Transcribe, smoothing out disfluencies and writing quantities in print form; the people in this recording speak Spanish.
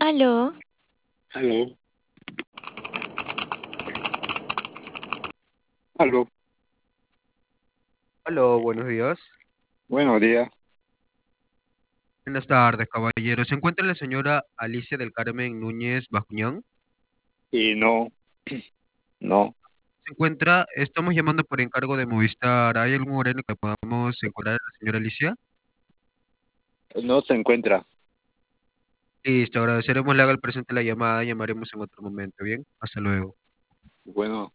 Aló, Aló, aló, Aló, buenos días. buenos días. Buenas tardes, caballero. ¿Se encuentra la señora Alicia del Carmen Núñez Bascuñán? Y no, no, ¿Se encuentra? Estamos llamando por encargo de Movistar. ¿Hay algún horario que podamos encontrar a la señora Alicia? no se encuentra. Listo, agradeceremos le haga el presente la llamada. Llamaremos en otro momento. Bien, hasta luego. Bueno.